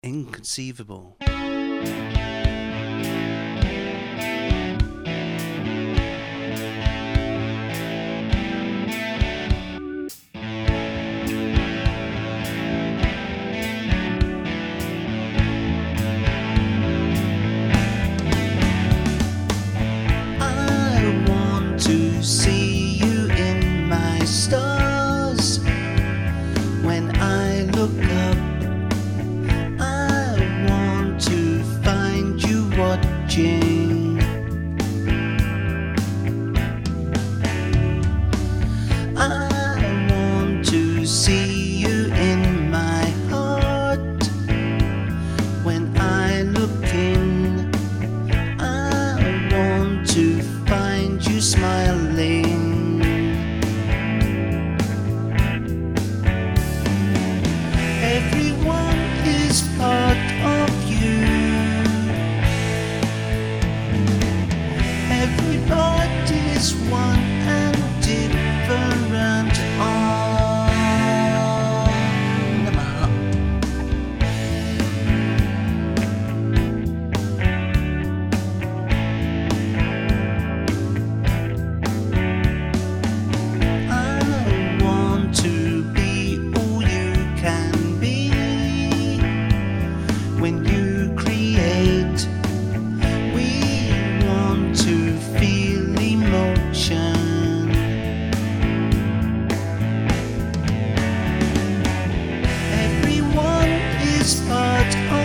Inconceivable. I want to see you in my stars. When I look up, I want to find you watching. I want to see you in my heart. When I look in, I want to find you smiling. Everyone is part of you. Everybody's one and different on the map. I want to be all you can be. When you create, we want to feel emotion. Everyone is part of